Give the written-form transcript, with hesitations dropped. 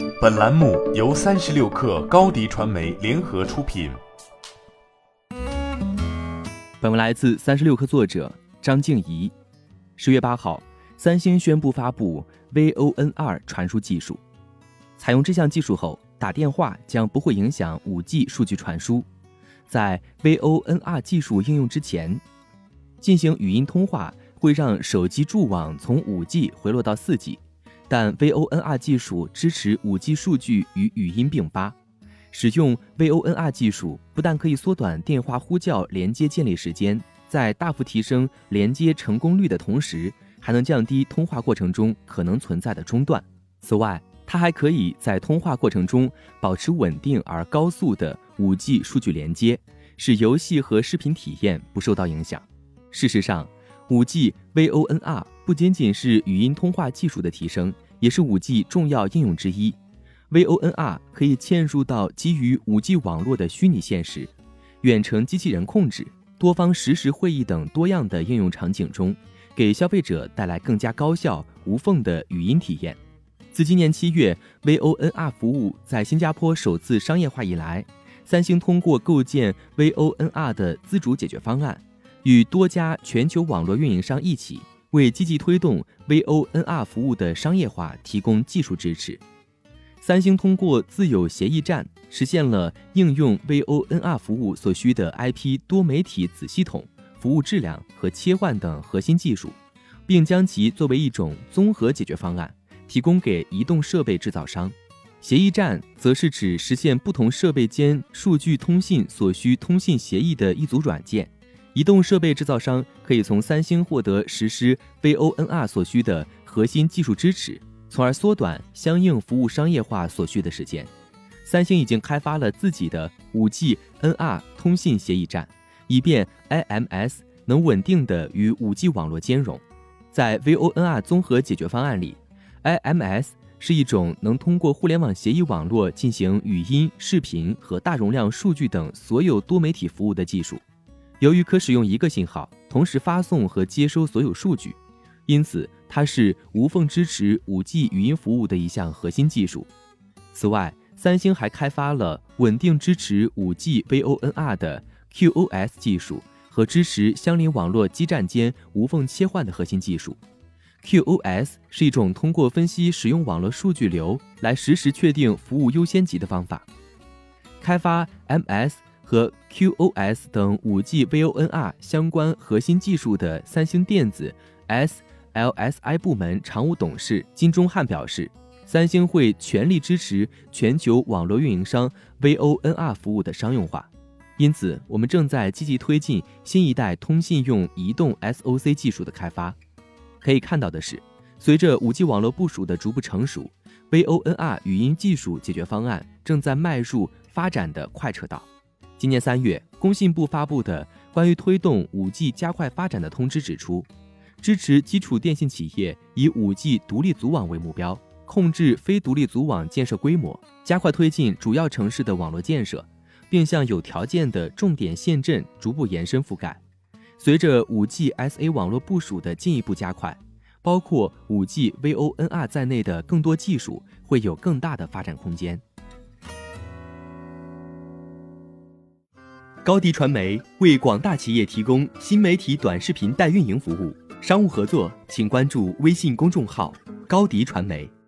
本栏目由36氪高迪传媒联合出品。 本文来自36氪作者张静怡。10月8号，三星宣布发布 VONR 传输技术。采用这项技术后，打电话将不会影响 5G 数据传输。在 VONR 技术应用之前，进行语音通话会让手机驻网从 5G 回落到 4G， 但 VONR 技术支持 5G 数据与语音并发。使用 VONR 技术不但可以缩短电话呼叫连接建立时间，在大幅提升连接成功率的同时，还能降低通话过程中可能存在的中断。此外，它还可以在通话过程中保持稳定而高速的 5G 数据连接，使游戏和视频体验不受到影响。事实上， 5G VONR 不仅仅是语音通话技术的提升，也是 5G 重要应用之一。VONR 可以嵌入到基于 5G 网络的虚拟现实、远程机器人控制、多方实时会议等多样的应用场景中，给消费者带来更加高效、无缝的语音体验。自今年7月 VONR 服务在新加坡首次商业化以来，三星通过构建 VONR 的自主解决方案，与多家全球网络运营商一起，为积极推动 VONR 服务的商业化提供技术支持。三星通过自有协议站实现了应用 VONR 服务所需的 IP 多媒体子系统、服务质量和切换等核心技术，并将其作为一种综合解决方案提供给移动设备制造商。协议站则是指实现不同设备间数据通信所需通信协议的一组软件。移动设备制造商可以从三星获得实施 VONR 所需的核心技术支持，从而缩短相应服务商业化所需的时间。三星已经开发了自己的 5G NR 通信协议站，以便 IMS 能稳定地与 5G 网络兼容。在 VONR 综合解决方案里， IMS 是一种能通过互联网协议网络进行语音、视频和大容量数据等所有多媒体服务的技术。由于可使用一个信号同时发送和接收所有数据，因此它是无缝支持 5G 语音服务的一项核心技术。此外，三星还开发了稳定支持 5G VONR 的 QoS 技术和支持相邻网络基站间无缝切换的核心技术。QoS 是一种通过分析使用网络数据流来实时确定服务优先级的方法。开发 MS 和 QoS 等 5G VONR 相关核心技术的三星电子 SLSI 部门常务董事金钟汉表示，三星会全力支持全球网络运营商 VONR 服务的商用化。因此，我们正在积极推进新一代通信用移动 SoC 技术的开发。可以看到的是，随着 5G 网络部署的逐步成熟， VONR 语音技术解决方案正在迈入发展的快车道。今年3月，工信部发布的关于推动 5G 加快发展的通知指出，支持基础电信企业以 5G 独立组网为目标，控制非独立组网建设规模，加快推进主要城市的网络建设，并向有条件的重点县镇逐步延伸覆盖。随着 5G SA 网络部署的进一步加快，包括 5G VONR 在内的更多技术会有更大的发展空间。高迪传媒为广大企业提供新媒体短视频代运营服务，商务合作请关注微信公众号高迪传媒。